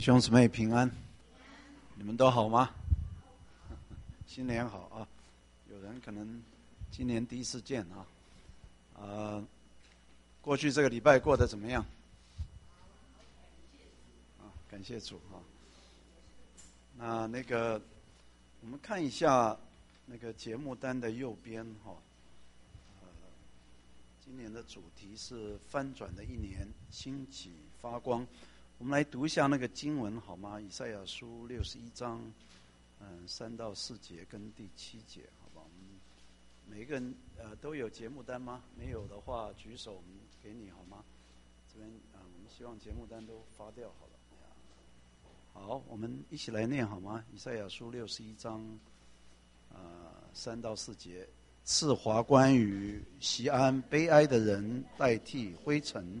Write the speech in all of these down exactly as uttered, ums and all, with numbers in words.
兄姊妹平安，你们都好吗？新年好啊！有人可能今年第一次见啊，呃，过去这个礼拜过得怎么样？啊，感谢主啊！那那个，我们看一下那个节目单的右边哈，呃，今年的主题是翻转的一年，兴起发光。我们来读一下那个经文好吗？以赛亚书六十一章，嗯，三到四节跟第七节，好吧？我们每一个人呃都有节目单吗？没有的话举手，我们给你好吗？这边啊、呃，我们希望节目单都发掉好了。好，我们一起来念好吗？以赛亚书六十一章，呃，三到四节，赐华冠与锡安，悲哀的人代替灰尘。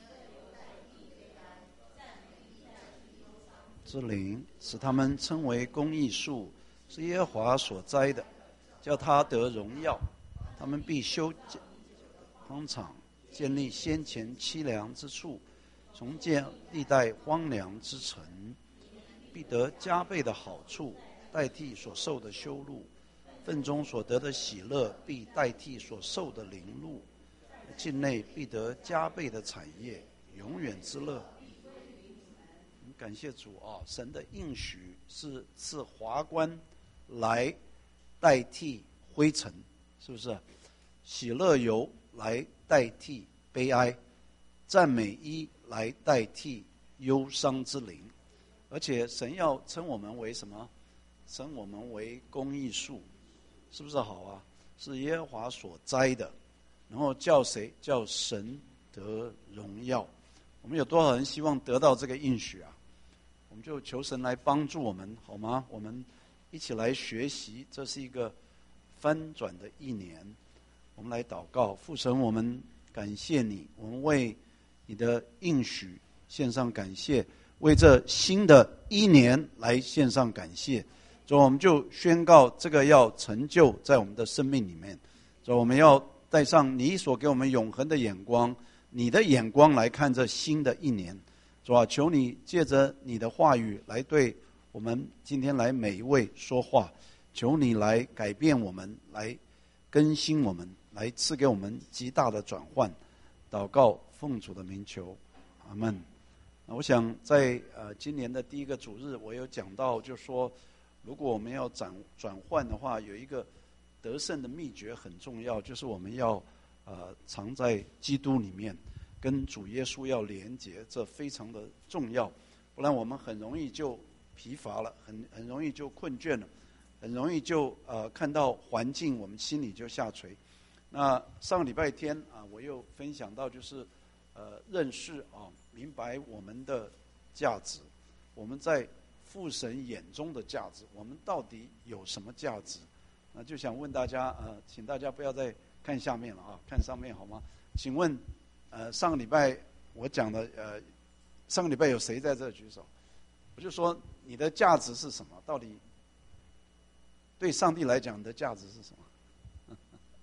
之灵，使他们称为公义树，是耶和华所栽的，叫他得荣耀。他们必修荒场，建立先前凄凉之处，重建历代荒凉之城，必得加倍的好处，代替所受的羞辱。份中所得的喜乐，必代替所受的凌辱。境内必得加倍的产业，永远之乐。感谢主啊！神的应许是赐华冠来代替灰尘，是不是？喜乐油来代替悲哀，赞美衣来代替忧伤之灵。而且神要称我们为什么？称我们为公义树，是不是好啊？是耶和华所栽的，然后叫谁？叫神得荣耀。我们有多少人希望得到这个应许啊？我们就求神来帮助我们，好吗？我们一起来学习，这是一个翻转的一年。我们来祷告，父神，我们感谢你，我们为你的应许献上感谢，为这新的一年来献上感谢。所以我们就宣告这个要成就在我们的生命里面。所以我们要带上你所给我们永恒的眼光，你的眼光来看这新的一年。主啊，求你借着你的话语来对我们今天来每一位说话，求你来改变我们，来更新我们，来赐给我们极大的转换。祷告奉主的名求，阿们。我想在呃今年的第一个主日，我有讲到，就说如果我们要转转换的话，有一个得胜的秘诀很重要，就是我们要呃藏在基督里面。跟主耶稣要连结，这非常的重要，不然我们很容易就疲乏了，很很容易就困倦了，很容易就呃看到环境，我们心里就下垂。那上个礼拜天啊，我又分享到就是呃认识啊，明白我们的价值，我们在父神眼中的价值，我们到底有什么价值？那就想问大家，呃，请大家不要再看下面了啊，看上面好吗？请问。呃，上个礼拜我讲的，呃，上个礼拜有谁在这举手？我就说你的价值是什么？到底对上帝来讲，你的价值是什么？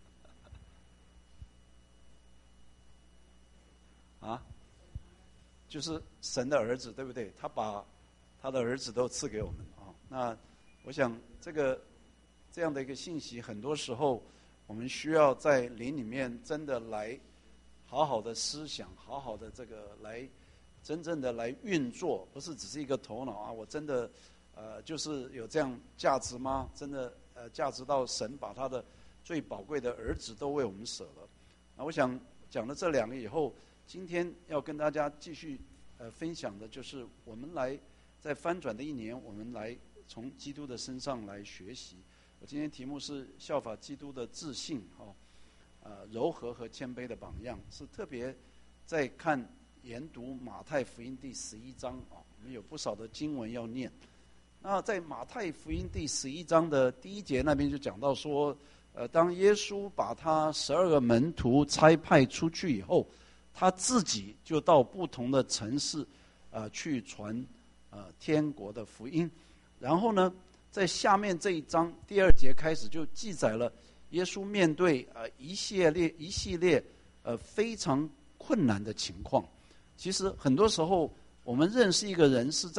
啊，就是神的儿子，对不对？他把他的儿子都赐给我们啊。那我想这个这样的一个信息，很多时候我们需要在灵里面真的来。好好的思想，好好的这个来，真正的来运作，不是只是一个头脑啊！我真的，呃，就是有这样价值吗？真的，呃，价值到神把他的最宝贵的儿子都为我们舍了。那我想讲了这两个以后，今天要跟大家继续呃分享的就是我们来在翻转的一年，我们来从基督的身上来学习。我今天题目是效法基督的自信，哦。呃，柔和和谦卑的榜样，是特别在看研读马太福音第十一章啊，我们有不少的经文要念。那在马太福音第十一章的第一节那边就讲到说，呃，当耶稣把他十二个门徒差派出去以后，他自己就到不同的城市，呃，去传呃天国的福音。然后呢，在下面这一章第二节开始就记载了。耶稣面对呃一系列一系列呃非常困难的情况，其实很多时候我们认识一个人是在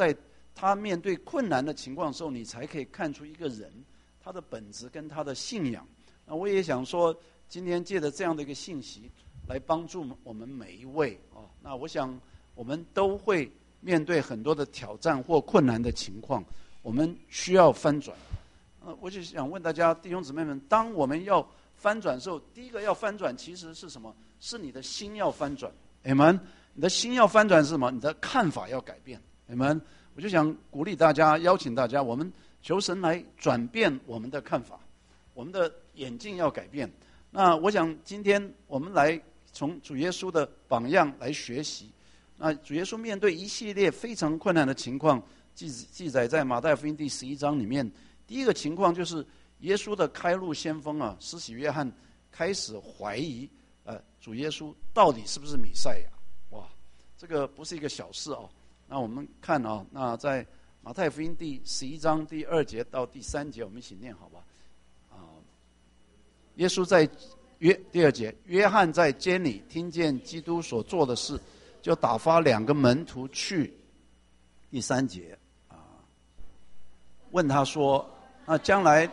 他面对困难的情况的时候，你才可以看出一个人他的本质跟他的信仰。那我也想说，今天借着这样的一个信息，来帮助我们每一位啊。那我想我们都会面对很多的挑战或困难的情况，我们需要翻转。呃，我就想问大家弟兄姊妹们，当我们要翻转的时候，第一个要翻转其实是什么？是你的心要翻转。Amen。你的心要翻转是什么？你的看法要改变。Amen。我就想鼓励大家，邀请大家，我们求神来转变我们的看法，我们的眼镜要改变。那我想今天我们来从主耶稣的榜样来学习。那主耶稣面对一系列非常困难的情况，记记载在马太福音第十一章里面。第一个情况就是耶稣的开路先锋啊，施洗约翰开始怀疑，呃，主耶稣到底是不是弥赛亚？哇，这个不是一个小事哦。那我们看啊，那在马太福音第十一章第二节到第三节，我们一起念好吧？啊，耶稣在约第二节，约翰在监里听见基督所做的事，就打发两个门徒去。第三节啊，问他说：“那将来，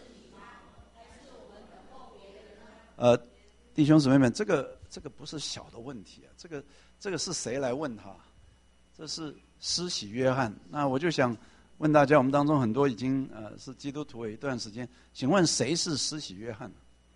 呃，弟兄姊妹们，这个这个不是小的问题啊，这个这个是谁来问他？这是施洗约翰。那我就想问大家，我们当中很多已经呃是基督徒有一段时间，请问谁是施洗约翰？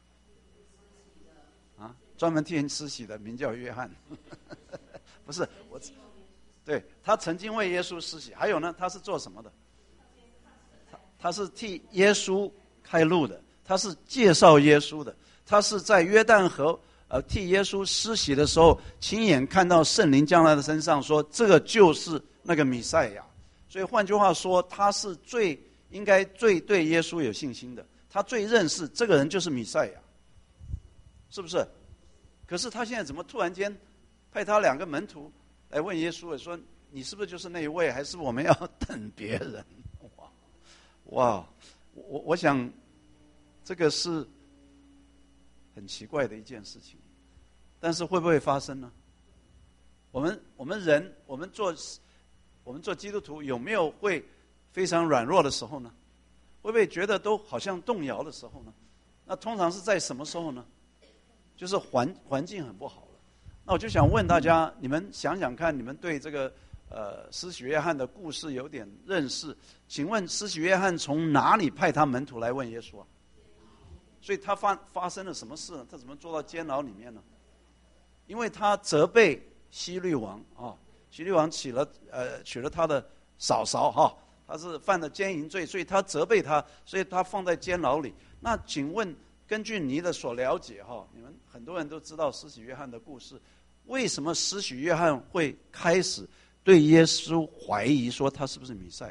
啊，专门替人施洗的，名叫约翰。不是我。”对，他曾经为耶稣施洗，还有呢，他是做什么的？他他是替耶稣开路的，他是介绍耶稣的，他是在约旦河呃替耶稣施洗的时候，亲眼看到圣灵降在他的身上，说这个就是那个弥赛亚。所以换句话说，他是最应该最对耶稣有信心的，他最认识这个人就是弥赛亚，是不是？可是他现在怎么突然间派他两个门徒来问耶稣说：“你是不是就是那一位？还是我们要等别人？”哇，哇，我我想，这个是很奇怪的一件事情，但是会不会发生呢？我们我们人，我们做我们做基督徒，有没有会非常软弱的时候呢？会不会觉得都好像动摇的时候呢？那通常是在什么时候呢？就是环环境很不好。那我就想问大家，你们想想看，你们对这个呃施洗约翰的故事有点认识？请问施洗约翰从哪里派他门徒来问耶稣啊？所以他发发生了什么事呢？他怎么做到监牢里面呢？因为他责备希律王啊，希律王娶了呃娶了他的嫂嫂哈，他是犯了奸淫罪，所以他责备他，所以他放在监牢里。那请问，根据你的所了解哈，你们很多人都知道施洗约翰的故事。为什么施洗约翰会开始对耶稣怀疑，说他是不是弥赛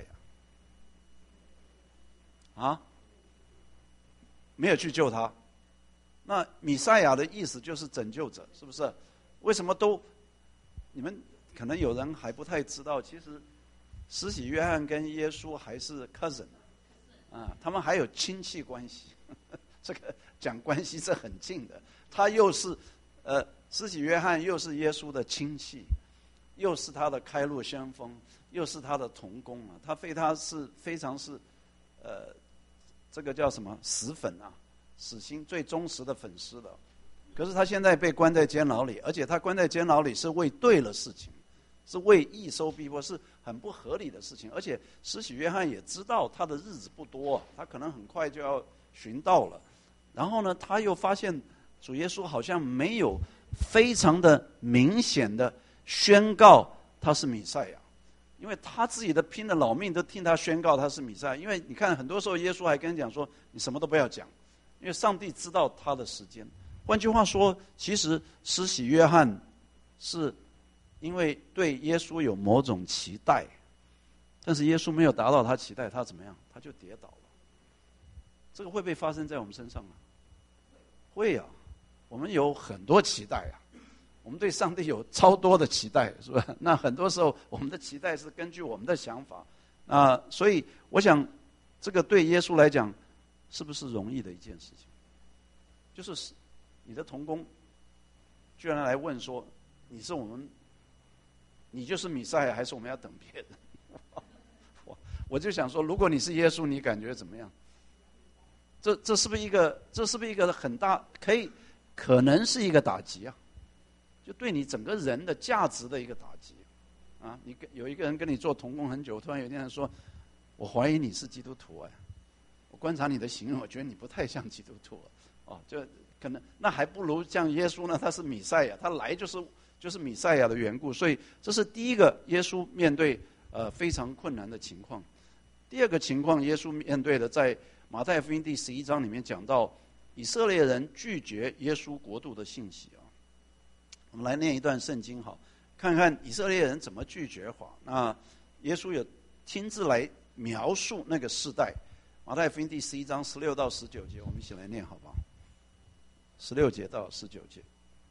亚？啊，没有去救他。那弥赛亚的意思就是拯救者，是不是？为什么都？你们可能有人还不太知道，其实施洗约翰跟耶稣还是 cousin 啊，他们还有亲戚关系。这个讲关系是很近的，他又是呃。施洗约翰又是耶稣的亲戚，又是他的开路先锋，又是他的同工啊，他非他是非常是，呃，这个叫什么死粉啊，死心最忠实的粉丝的。可是他现在被关在监牢里，而且他关在监牢里是为对了事情，是为义受逼迫，是很不合理的事情。而且施洗约翰也知道他的日子不多，他可能很快就要寻到了。然后呢，他又发现主耶稣好像没有非常的明显的宣告他是弥赛亚，因为他自己的拼了老命都听他宣告他是弥赛亚。因为你看很多时候耶稣还跟人讲说，你什么都不要讲，因为上帝知道他的时间。换句话说，其实施洗约翰是因为对耶稣有某种期待，但是耶稣没有达到他期待，他怎么样？他就跌倒了。这个会不会发生在我们身上啊？会啊，我们有很多期待啊，我们对上帝有超多的期待，是吧？那很多时候我们的期待是根据我们的想法啊，所以我想，这个对耶稣来讲，是不是容易的一件事情？就是你的同工居然来问说，你是我们，你就是弥赛亚，还是我们要等别人？ 我就想说，如果你是耶稣，你感觉怎么样？这这是不是一个这是不是一个很大可以可能是一个打击啊？就对你整个人的价值的一个打击啊！你跟有一个人跟你做同工很久，突然有一天人说，我怀疑你是基督徒哎，我观察你的行为，我觉得你不太像基督徒哦，就可能那还不如像耶稣呢，他是弥赛亚，他来就是就是弥赛亚的缘故，所以这是第一个耶稣面对呃非常困难的情况。第二个情况，耶稣面对的在马太福音第十一章里面讲到，以色列人拒绝耶稣国度的信息啊。我们来念一段圣经好，看看以色列人怎么拒绝法。那耶稣有亲自来描述那个世代。马太福音第十一章十六到十九节，我们一起来念好不好？十六节到十九节。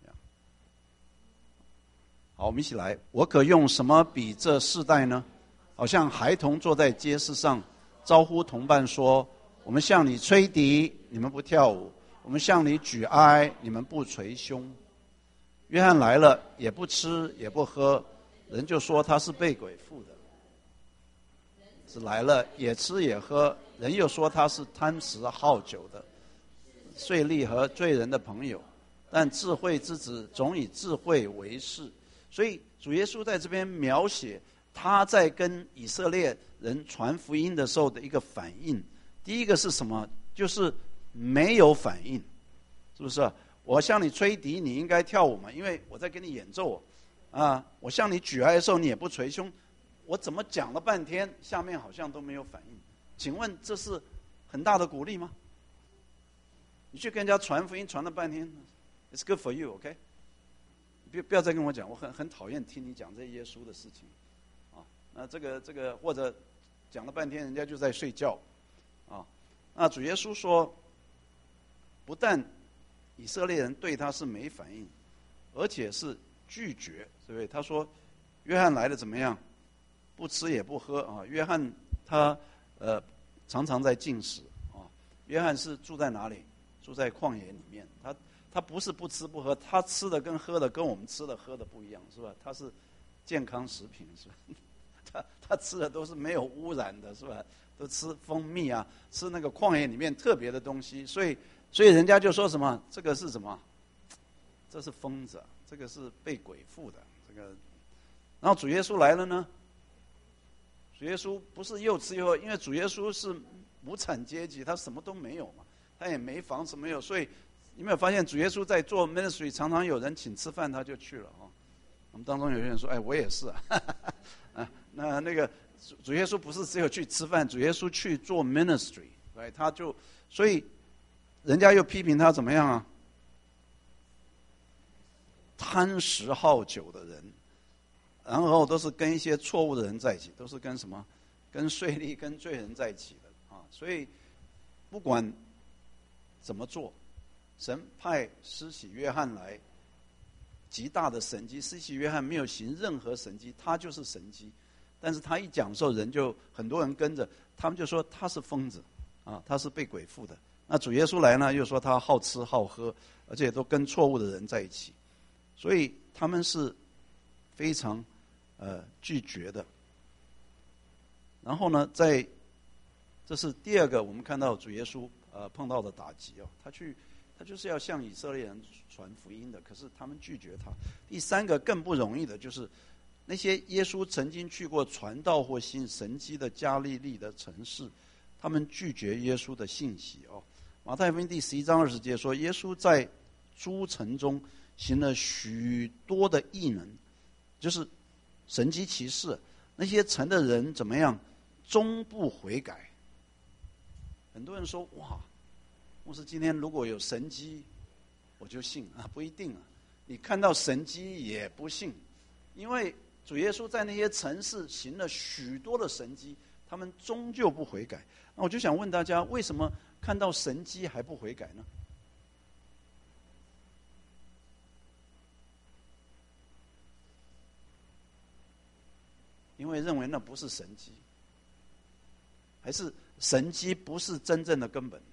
好，我们一起来。我可用什么比这世代呢？好像孩童坐在街市上，招呼同伴说：“我们向你吹笛，你们不跳舞；我们向你举哀，你们不捶胸。”约翰来了，也不吃也不喝，人就说他是被鬼附的；是来了，也吃也喝，人又说他是贪食好酒的，税吏和罪人的朋友。但智慧之子总以智慧为事。所以主耶稣在这边描写他在跟以色列人传福音的时候的一个反应。第一个是什么？就是没有反应，是不是？我向你吹笛，你应该跳舞嘛，因为我在跟你演奏啊。我向你举哀的时候，你也不捶胸。我怎么讲了半天，下面好像都没有反应？请问这是很大的鼓励吗？你去跟人家传福音，传了半天 ，It's good for you, OK？ 不不要再跟我讲，我很很讨厌听你讲这耶稣的事情，啊，那这个这个或者讲了半天，人家就在睡觉，啊，那主耶稣说，不但以色列人对他是没反应，而且是拒绝，对不对？他说，约翰来了怎么样？不吃也不喝啊。约翰他呃常常在禁食啊。约翰是住在哪里？住在旷野里面。他他不是不吃不喝，他吃的跟喝的跟我们吃的喝的不一样，是吧？他是健康食品，是吧？他他吃的都是没有污染的，是吧？都吃蜂蜜啊，吃那个旷野里面特别的东西，所以所以人家就说什么？这个是什么？这是疯子，这个是被鬼附的。这个，然后主耶稣来了呢？主耶稣不是又吃又喝，因为主耶稣是无产阶级，他什么都没有嘛，他也没房子没有，所以你没有发现主耶稣在做 ministry， 常常有人请吃饭他就去了哦。我们当中有些人说，哎，我也是啊，啊，那那个主耶稣不是只有去吃饭，主耶稣去做 ministry， 对，他就所以人家又批评他怎么样啊？贪食好酒的人。然后都是跟一些错误的人在一起，都是跟什么？跟税吏、跟罪人在一起的啊！所以不管怎么做，神派施洗约翰来，极大的神迹。施洗约翰没有行任何神迹，他就是神迹。但是他一讲的时候，人就很多人跟着，他们就说他是疯子啊，他是被鬼附的。那主耶稣来呢，又说他好吃好喝，而且都跟错误的人在一起，所以他们是非常呃拒绝的。然后呢，在这是第二个我们看到主耶稣呃碰到的打击哦，他去他就是要向以色列人传福音的，可是他们拒绝他。第三个更不容易的就是那些耶稣曾经去过传道或行神迹的加利利的城市，他们拒绝耶稣的信息哦。马太福音第十一章二十节说，耶稣在诸城中行了许多的异能，就是神迹奇事，那些城的人怎么样？终不悔改。很多人说，哇，牧师今天如果有神迹，我就信啊，不一定啊。你看到神迹也不信，因为主耶稣在那些城市行了许多的神迹，他们终究不悔改。那我就想问大家，为什么看到神迹还不悔改呢？因为认为那不是神迹，还是神迹不是真正的根本？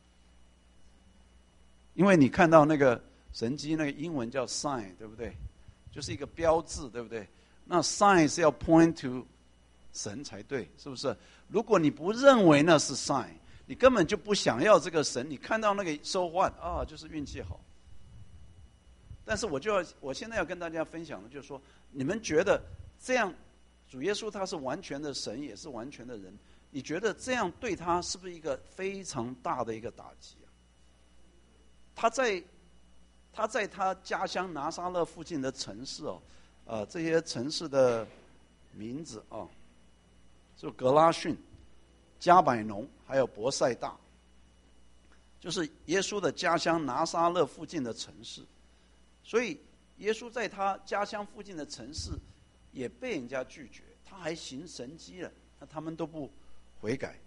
因为你看到那个神迹，那个英文叫 sign， 对不对？就是一个标志，对不对？那 sign 是要 point to 神才对，是不是？如果你不认为那是 sign， 你根本就不想要这个神，你看到那个收换啊，就是运气好。但是我就要，我现在要跟大家分享的就是说，你们觉得这样，主耶稣他是完全的神，也是完全的人，你觉得这样对他是不是一个非常大的一个打击啊？他在他在他家乡拿撒勒附近的城市哦，呃，这些城市的名字啊，就格拉逊、加百农还有伯赛大，就是耶稣的家乡拿撒勒附近的城市。所以耶稣在他家乡附近的城市也被人家拒绝，他还行神迹了，那他们都不悔改。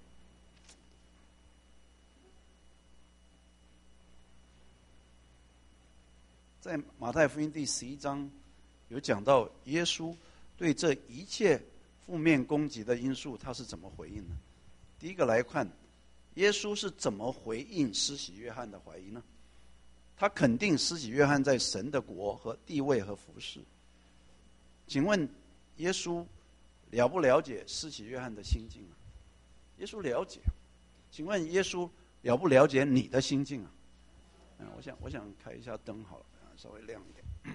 在马太福音第十一章有讲到耶稣对这一切负面攻击的因素他是怎么回应呢？第一个来看耶稣是怎么回应施洗约翰的怀疑呢？他肯定施洗约翰在神的国和地位和服事。请问耶稣了不了解施洗约翰的心境啊？耶稣了解。请问耶稣了不了解你的心境啊？嗯，我想我想开一下灯好了，稍微亮一点。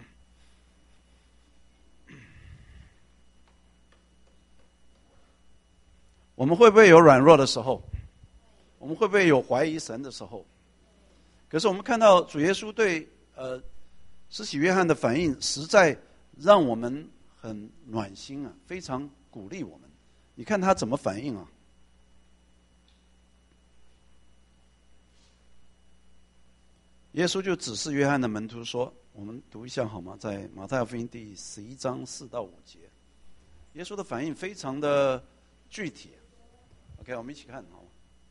我们会不会有软弱的时候？我们会不会有怀疑神的时候？可是我们看到主耶稣对呃施洗约翰的反应，实在让我们很暖心啊，非常鼓励我们。你看他怎么反应啊？耶稣就指示约翰的门徒说，我们读一下好吗？在马太福音第十一章四到五节，耶稣的反应非常的具体。OK， 我们一起看好吗？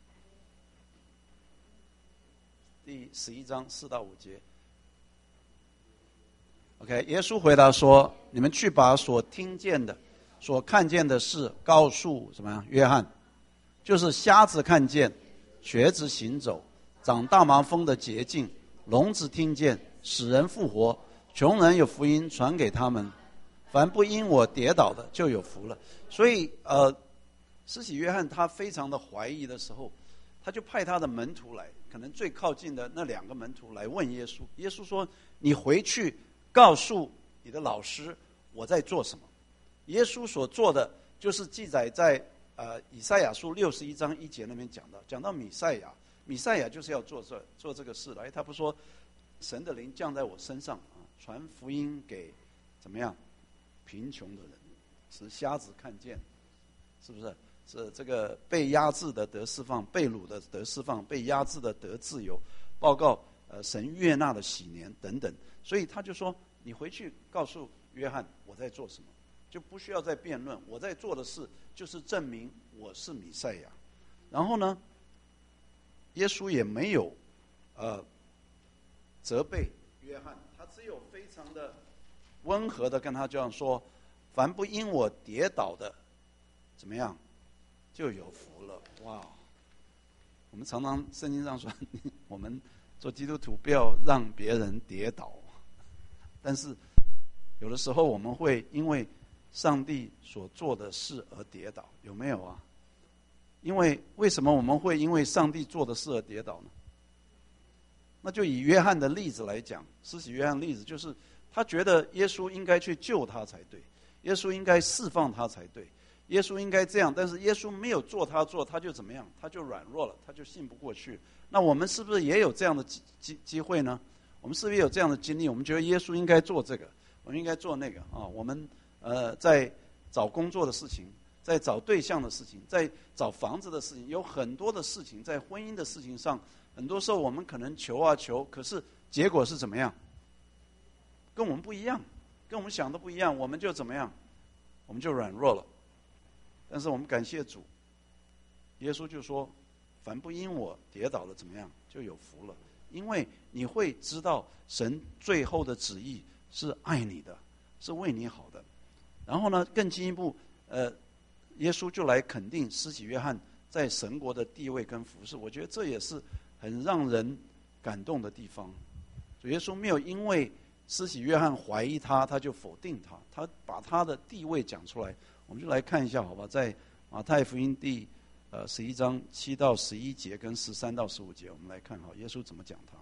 第十一章四到五节。OK， 耶稣回答说：“你们去把所听见的、所看见的事告诉怎么样？约翰，就是瞎子看见，瘸子行走，长大麻风的洁净，聋子听见，使人复活，穷人有福音传给他们。凡不因我跌倒的，就有福了。”所以，呃，施洗约翰他非常的怀疑的时候，他就派他的门徒来，可能最靠近的那两个门徒来问耶稣。耶稣说：“你回去告诉你的老师，我在做什么。”耶稣所做的就是记载在呃以赛亚书六十一章一节那边讲到，讲到弥赛亚，弥赛亚就是要做这做这个事来。他不说神的灵降在我身上啊，传福音给怎么样贫穷的人，使瞎子看见，是不是？是这个被压制的得释放，被掳的得释放，被压制的得自由，报告呃神悦纳的喜年等等。所以他就说，你回去告诉约翰我在做什么，就不需要再辩论。我在做的事就是证明我是弥赛亚。然后呢，耶稣也没有呃责备约翰，他只有非常的温和的跟他这样说：凡不因我跌倒的，怎么样？就有福了。哇！我们常常圣经上说，我们做基督徒不要让别人跌倒，但是有的时候我们会因为上帝所做的事而跌倒，有没有啊？因为为什么我们会因为上帝做的事而跌倒呢？那就以约翰的例子来讲，施洗约翰的例子就是他觉得耶稣应该去救他才对，耶稣应该释放他才对。耶稣应该这样，但是耶稣没有做他做，他就怎么样？他就软弱了，他就信不过去。那我们是不是也有这样的机机机会呢？我们是不是也有这样的经历？我们觉得耶稣应该做这个，我们应该做那个啊。我们呃在找工作的事情，在找对象的事情，在找房子的事情，有很多的事情，在婚姻的事情上，很多时候我们可能求啊求，可是结果是怎么样？跟我们不一样，跟我们想的不一样，我们就怎么样？我们就软弱了。但是我们感谢主，耶稣就说：凡不因我跌倒了怎么样，就有福了。因为你会知道神最后的旨意是爱你的，是为你好的。然后呢，更进一步，呃，耶稣就来肯定施洗约翰在神国的地位跟服事。我觉得这也是很让人感动的地方。主耶稣没有因为施洗约翰怀疑他，他就否定他，他把他的地位讲出来。 我们就来看一下好吧，在马太福音第呃十一章七到十一节跟十三到十五节，我们来看好耶稣怎么讲他。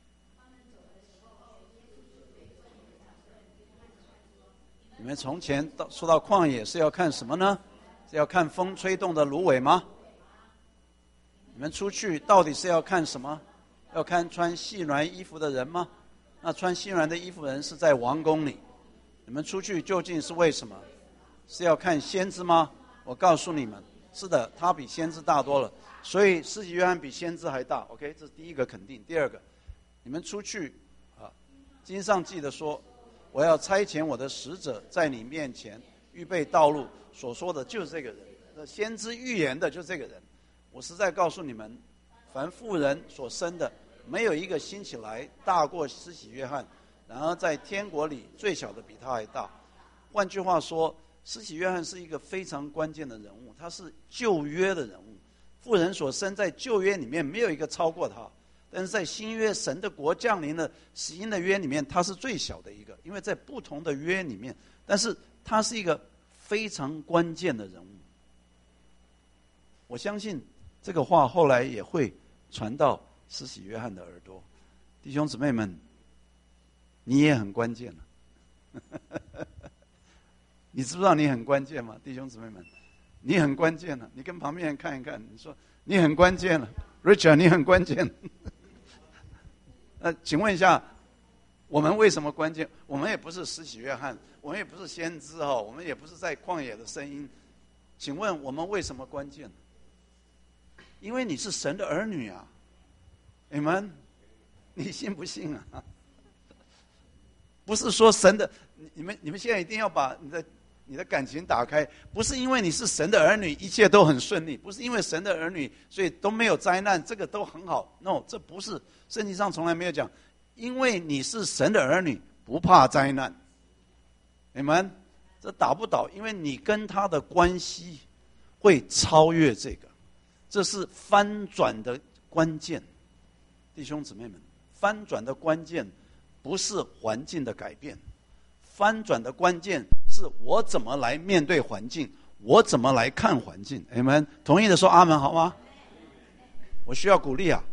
你们从前到说到旷野是要看什么呢？是要看风吹动的芦苇吗？你们出去到底是要看什么？要看穿细软衣服的人吗？那穿细软的衣服的人是在王宫里。你们出去究竟是为什么？是要看先知吗？我告诉你们，是的，他比先知大多了。所以施洗约翰比先知还大。OK， 这是第一个肯定。第二个，你们出去啊，经上记得说，我要差遣我的使者在你面前预备道路，所说的就是这个人。那先知预言的就是这个人。我实在告诉你们，凡妇人所生的，没有一个兴起来大过施洗约翰，然而在天国里最小的比他还大。换句话说，施洗约翰是一个非常关键的人物，他是旧约的人物。妇人所生在旧约里面没有一个超过他，但是在新约神的国降临的新的约里面，他是最小的一个，因为在不同的约里面，但是他是一个非常关键的人物。我相信这个话后来也会传到施洗约翰的耳朵。弟兄姊妹们，你也很关键了。你知不知道你很关键吗？弟兄姊妹们，你很关键了。你跟旁边人看一看，你说你很关键了 ，Richard， 你很关键。那请问一下，我们为什么关键？我们也不是施洗约翰，我们也不是先知哈，我们也不是在旷野的声音。请问我们为什么关键？因为你是神的儿女啊，你们，你信不信啊？不是说神的，你们你们现在一定要把你的你的感情打开，不是因为你是神的儿女，一切都很顺利，不是因为神的儿女，所以都没有灾难，这个都很好。No， 这不是，圣经上从来没有讲，因为你是神的儿女，不怕灾难。你们，这打不倒，因为你跟他的关系会超越这个。这是翻转的关键，弟兄姊妹们，翻转的关键不是环境的改变，翻转的关键是我怎么来面对环境，我怎么来看环境。你们同意的说阿门好吗？我需要鼓励啊。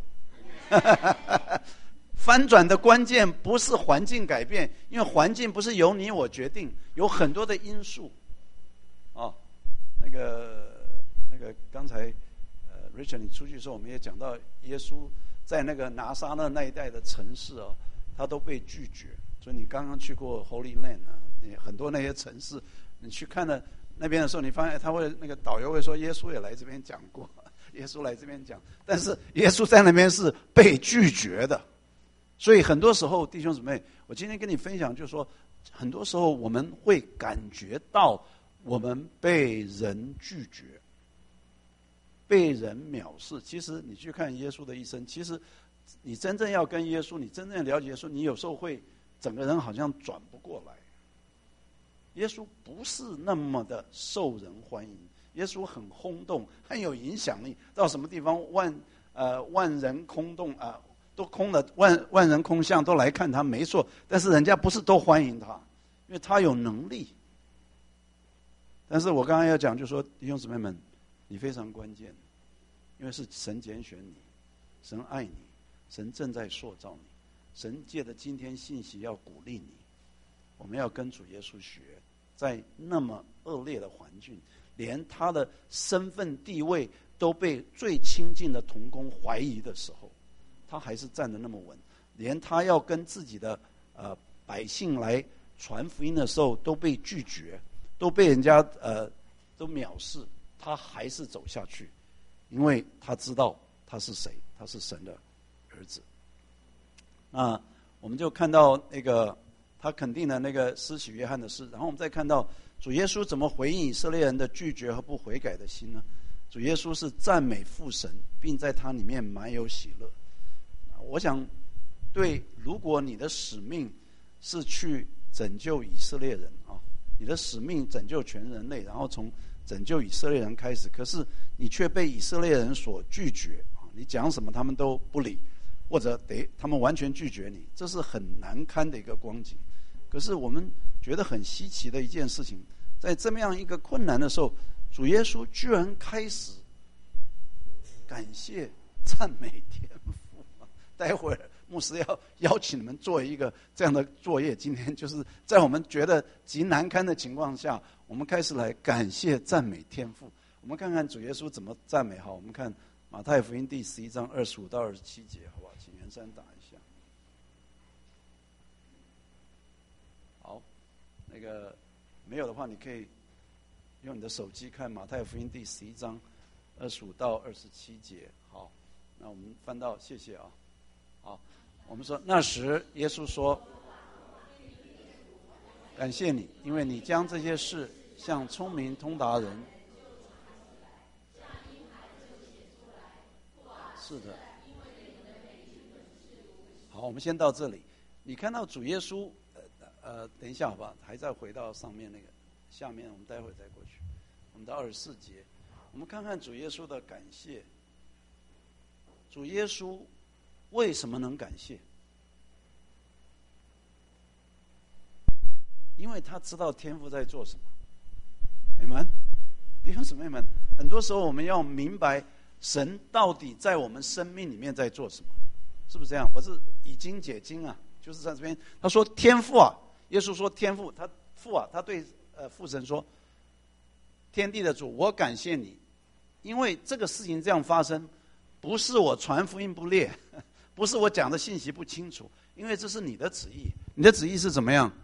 翻转的关键不是环境改变，因为环境不是由你我决定，有很多的因素。哦，那个那个刚才。Richard， 你出去的时候，我们也讲到耶稣在那个拿撒勒那一带的城市哦，他都被拒绝。所以你刚刚去过 Holy Land 啊，你很多那些城市，你去看了那边的时候，你发现他会那个导游会说，耶稣也来这边讲过，耶稣来这边讲，但是耶稣在那边是被拒绝的。所以很多时候，弟兄姊妹，我今天跟你分享，就是说，很多时候我们会感觉到我们被人拒绝。被人藐视，其实你去看耶稣的一生，其实你真正要跟耶稣，你真正了解耶稣，你有时候会整个人好像转不过来。耶稣不是那么的受人欢迎，耶稣很轰动，很有影响力，到什么地方万呃万人空洞啊、呃，都空了，万万人空巷都来看他，没错，但是人家不是都欢迎他，因为他有能力。但是我刚刚要讲，就是说弟兄姊妹们。你非常关键，因为是神拣选你，神爱你，神正在塑造你，神借着今天信息要鼓励你。我们要跟主耶稣学，在那么恶劣的环境，连他的身份地位都被最亲近的同工怀疑的时候，他还是站得那么稳。连他要跟自己的呃百姓来传福音的时候，都被拒绝，都被人家呃都藐视。他还是走下去，因为他知道他是谁，他是神的儿子。那我们就看到那个他肯定了那个施洗约翰的事，然后我们再看到主耶稣怎么回应以色列人的拒绝和不悔改的心呢？主耶稣是赞美父神，并在他里面满有喜乐。我想，对，如果你的使命是去拯救以色列人啊，你的使命拯救全人类，然后从拯救以色列人开始，可是你却被以色列人所拒绝，你讲什么他们都不理，或者得他们完全拒绝你，这是很难堪的一个光景。可是我们觉得很稀奇的一件事情， 在这么样一个困难的时候，主耶稣居然开始感谢赞美天父。待会儿牧师要邀请你们做一个这样的作业，今天就是在我们觉得极难堪的情况下，我们开始来感谢赞美天父。我们看看主耶稣怎么赞美。好，我们看马太福音第十一章二十五到二十七节，好不好？请袁山打一下。好，那个没有的话，你可以用你的手机看马太福音第十一章二十五到二十七节。好，那我们翻到，谢谢啊。好，我们说那时耶稣说：“感谢你，因为你将这些事向聪明通达人。”是的。好，我们先到这里。你看到主耶稣，呃呃，等一下好吧，还再回到上面那个，下面我们待会再过去。我们到二十四节，我们看看主耶稣的感谢。主耶稣为什么能感谢？因为他知道天父在做什么。你们弟兄姊妹们，很多时候我们要明白神到底在我们生命里面在做什么，是不是这样？我是以经解经啊，就是在这边他说天父啊，耶稣说天父，他父啊，他对呃父神说，天地的主，我感谢你，因为这个事情这样发生，不是我传福音不烈，不是我讲的信息不清楚，因为这是你的旨意。你的旨意是怎么样？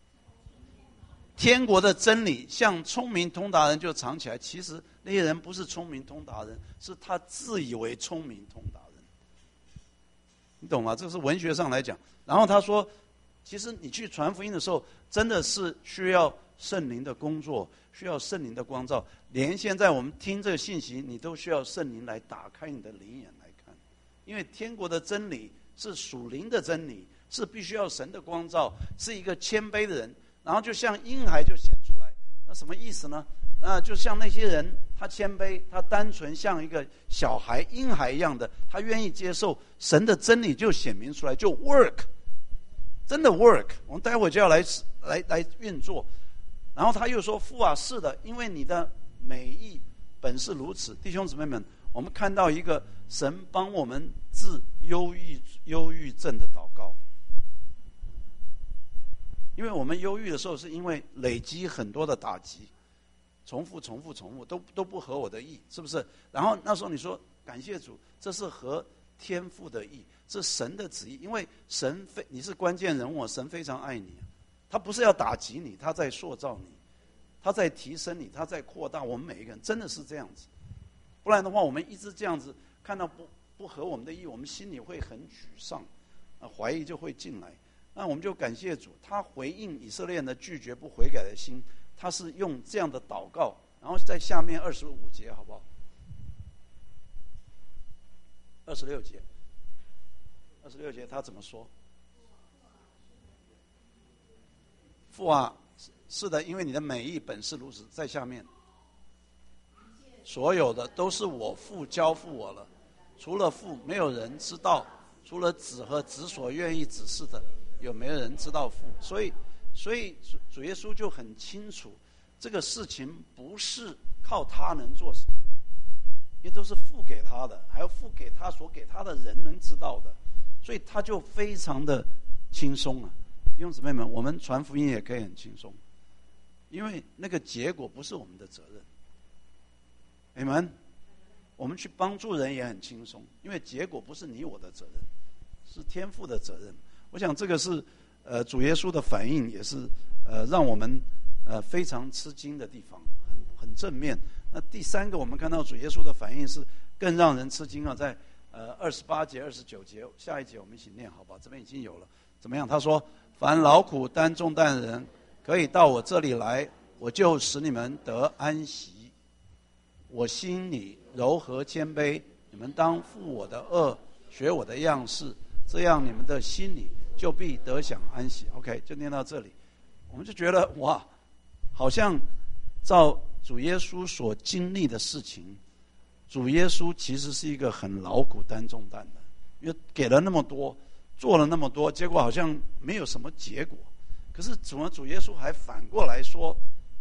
天国的真理像聪明通达人就藏起来，其实那些人不是聪明通达人，是他自以为聪明通达人。你懂吗？这是文学上来讲。然后他说，其实你去传福音的时候，真的是需要圣灵的工作，需要圣灵的光照。连现在我们听这个信息，你都需要圣灵来打开你的灵眼来看，因为天国的真理是属灵的真理，是必须要神的光照，是一个谦卑的人。然后就像婴孩就显出来，那什么意思呢？那就像那些人，他谦卑，他单纯像一个小孩、婴孩一样的，他愿意接受神的真理，就显明出来，就 work， 真的 work。我们待会就要来来来运作。然后他又说：“父啊，是的，因为你的美意本是如此。”弟兄姊妹们，我们看到一个神帮我们治忧郁忧郁症的祷告。因为我们忧郁的时候，是因为累积很多的打击，重复、重复、重复，都都不合我的意，是不是？然后那时候你说感谢主，这是合天父的意，这是神的旨意。因为神非你是关键人物，神非常爱你，他不是要打击你，他在塑造你，他在提升你，他在扩大我们每一个人，真的是这样子。不然的话，我们一直这样子看到不不合我们的意，我们心里会很沮丧，啊，怀疑就会进来。那我们就感谢主，他回应以色列人的拒绝不悔改的心，他是用这样的祷告。然后在下面二十五节，好不好？二十六节，二十六节他怎么说？父啊，是的，因为你的美意本是如此。在下面，所有的都是我父交付我了，除了父，没有人知道；除了子和子所愿意指示的，有没有人知道父？所以，所以主耶稣就很清楚，这个事情不是靠他能做什么，因为都是父给他的，还要父给他所给他的人能知道的，所以他就非常的轻松啊。弟兄姊妹们，我们传福音也可以很轻松，因为那个结果不是我们的责任。你们，我们去帮助人也很轻松，因为结果不是你我的责任，是天父的责任。我想这个是呃主耶稣的反应，也是呃让我们呃非常吃惊的地方，很很正面。那第三个，我们看到主耶稣的反应是更让人吃惊啊，在呃二十八节、二十九节，下一节我们一起念好吧？这边已经有了，怎么样？他说：“凡劳苦担重担的人，可以到我这里来，我就使你们得安息。我心里柔和谦卑，你们当负我的恶，学我的样式，这样你们的心里就必得享安息。” OK， 就念到这里，我们就觉得哇，好像照主耶稣所经历的事情，主耶稣其实是一个很劳苦担重担的，因为给了那么多，做了那么多，结果好像没有什么结果。可是主主耶稣还反过来说，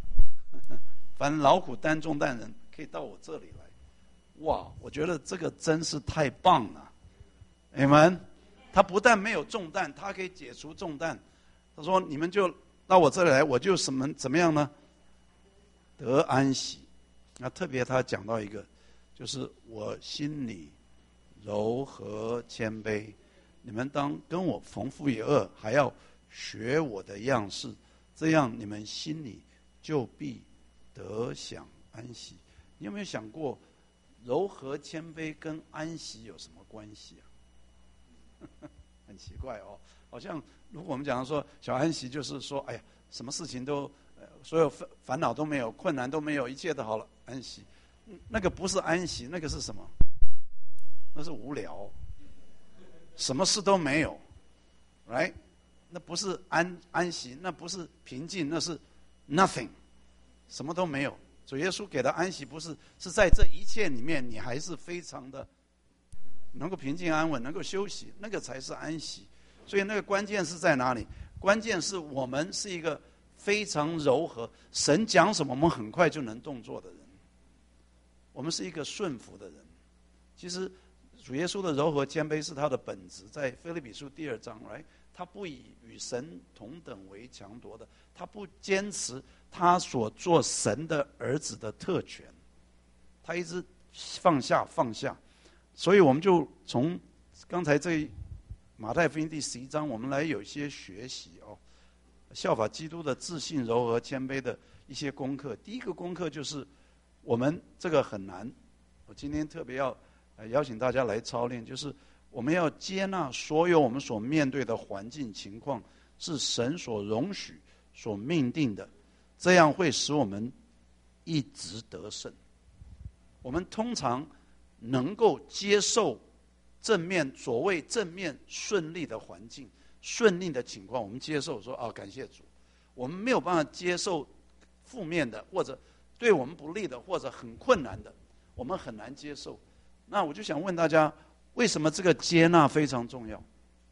凡劳苦担重担人，可以到我这里来。哇，我觉得这个真是太棒了，你们，他不但没有重担，他可以解除重担。他说：“你们就到我这里来，我就什么怎么样呢？得安息。”那特别他讲到一个，就是我心里柔和谦卑，你们当跟我同负一軛，还要学我的样式，这样你们心里就必得享安息。你有没有想过，柔和谦卑跟安息有什么关系啊？很奇怪哦，好像如果我们讲说小安息，就是说，哎呀，什么事情都，呃、所有烦恼都没有，困难都没有，一切都好了，安息。那个不是安息，那个是什么？那是无聊，什么事都没有 ，right？ 那不是安安息，那不是平静，那是 nothing， 什么都没有。主耶稣给的安息不是是在这一切里面，你还是非常的能够平静安稳，能够休息，那个才是安息。所以那个关键是在哪里？关键是我们是一个非常柔和，神讲什么我们很快就能动作的人，我们是一个顺服的人。其实主耶稣的柔和谦卑是他的本质，在腓立比书第二章，来，他不以与神同等为强夺的，他不坚持他所做神的儿子的特权，他一直放下放下。所以我们就从刚才这马太福音第十一章，我们来有一些学习哦，效法基督的自信、柔和、谦卑的一些功课。第一个功课就是我们这个很难，我今天特别要邀请大家来操练，就是我们要接纳所有我们所面对的环境情况是神所容许、所命定的，这样会使我们一直得胜。我们通常能够接受正面，所谓正面顺利的环境、顺利的情况，我们接受说啊，感谢主。我们没有办法接受负面的，或者对我们不利的，或者很困难的，我们很难接受。那我就想问大家，为什么这个接纳非常重要？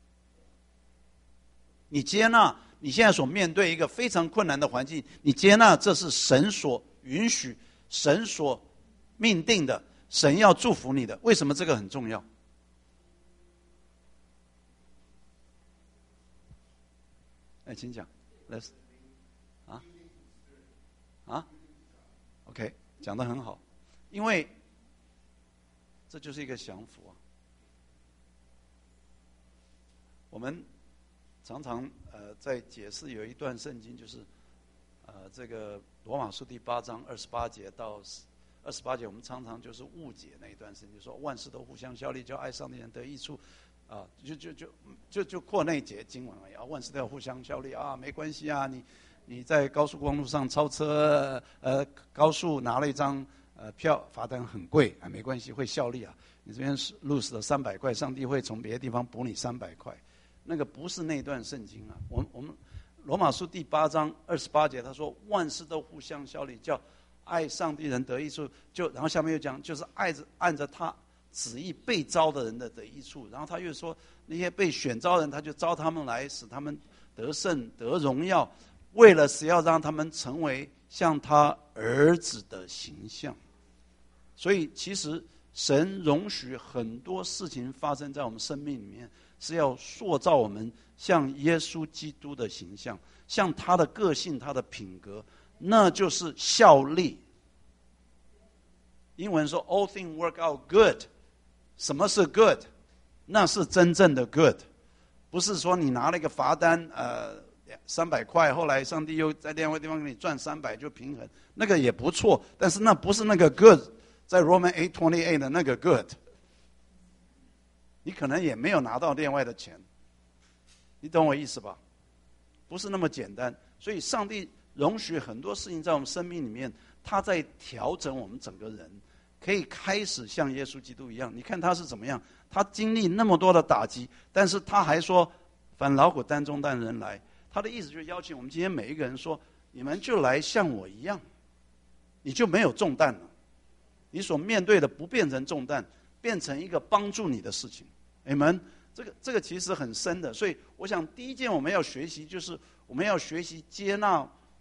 你接纳你现在所面对一个非常困难的环境，你接纳这是神所允许、神所命定的，神要祝福你的。为什么这个很重要？哎，请讲 ，Let's 啊啊 ，OK， 讲得很好，因为这就是一个降服啊。我们常常呃在解释有一段圣经，就是呃这个罗马书第八章二十八节到二十八节，我们常常就是误解那一段圣经，说万事都互相效力，叫爱上帝人得益处。啊，就就就就就扩那一节经文而已啊，万事都要互相效力啊，没关系啊，你你在高速公路上超车，呃，高速拿了一张呃票，罚单很贵啊，没关系，会效力啊。你这边 lose 了三百块，上帝会从别的地方补你三百块，那个不是那段圣经啊。我们我们罗马书第八章二十八节，他说万事都互相效力，叫爱上帝人得益处，就然后下面又讲，就是爱着按着他旨意被招的人的得益处，然后他又说那些被选召人，他就招他们来，使他们得胜得荣耀，为了是要让他们成为像他儿子的形象。所以其实神容许很多事情发生在我们生命里面，是要塑造我们像耶稣基督的形象，像他的个性、他的品格，那就是效力。英文说 all things work out good。什么是 good？ 那是真正的 good， 不是说你拿了一个罚单，呃，三百块，后来上帝又在另外地方给你赚三百就平衡，那个也不错，但是那不是那个 good， 在 Roman eight twenty-eight 的那个 good， 你可能也没有拿到另外的钱，你懂我意思吧？不是那么简单，所以上帝容许很多事情在我们生命里面，他在调整我们整个人。可以开始像耶稣基督一样，你看他是怎么样？他经历那么多的打击，但是他还说：“凡劳苦担重担人来。”他的意思就是邀请我们今天每一个人说：“你们就来像我一样，你就没有重担了。你所面对的不变成重担，变成一个帮助你的事情。”你们这个这个其实很深的，所以我想第一件我们要学习就是我们要学习接纳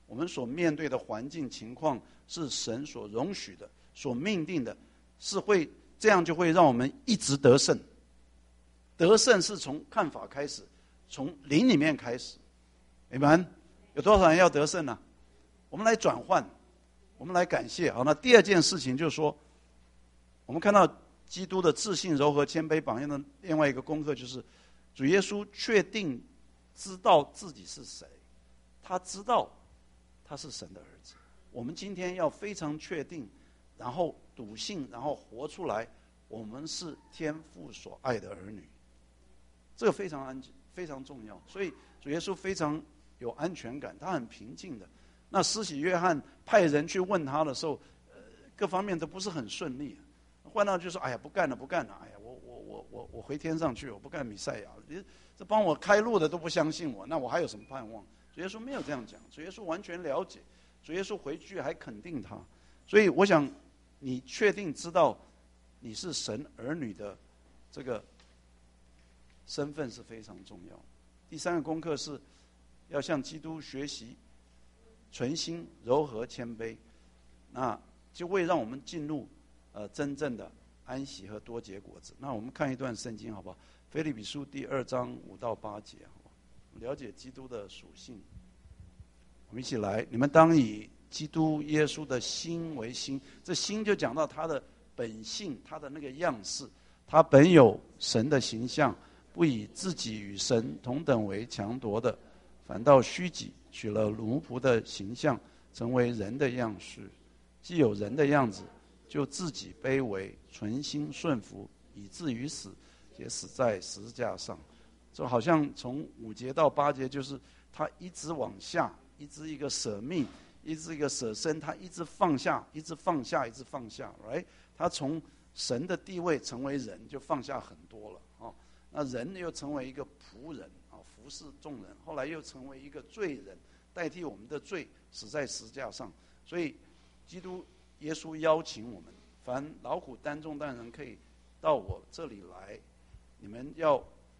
我们所面对的环境情况是神所容许的、所命定的，是会这样就会让我们一直得胜。得胜是从看法开始，从灵里面开始。你们有多少人要得胜呢、啊？我们来转换，我们来感谢。好，那第二件事情就是说，我们看到基督的自信、柔和、谦卑榜样的另外一个功课，就是主耶稣确定知道自己是谁，他知道他是神的儿子。我们今天要非常确定，然后笃信，然后活出来，我们是天父所爱的儿女。这个非常安非常重要，所以主耶稣非常有安全感，他很平静的。那施洗约翰派人去问他的时候，呃，各方面都不是很顺利。换到就说：“哎呀，不干了，不干了！哎呀，我我我我我回天上去，我不干弥赛亚了。你这帮我开路的都不相信我，那我还有什么盼望？”主耶稣没有这样讲，主耶稣完全了解，主耶稣回去还肯定他。所以我想，你确定知道你是神儿女的这个身份是非常重要。第三个功课是要向基督学习存心、柔和、谦卑，那就会让我们进入呃真正的安息和多结果子。那我们看一段圣经好不好？腓立比书第二章五到八节，好不好？了解基督的属性。我们一起来，你们当以基督耶稣的心为心，这心就讲到他的本性，他的那个样式，他本有神的形象，不以自己与神同等为强夺的，反倒虚己，取了奴仆的形象，成为人的样式。既有人的样子，就自己卑微，存心顺服，以至于死，也死在十字架上。就好像从五节到八节，就是他一直往下，一直一个舍命，一直一个舍身，他一直放下，一直放下，一直放下。right？ 他从神的地位成为人，就放下很多了。哦，那人又成为一个仆人，啊，服侍众人。后来又成为一个罪人，代替我们的罪，死在十字架上。所以，基督耶稣邀请我们，凡劳苦担重担人，可以到我这里来，你们要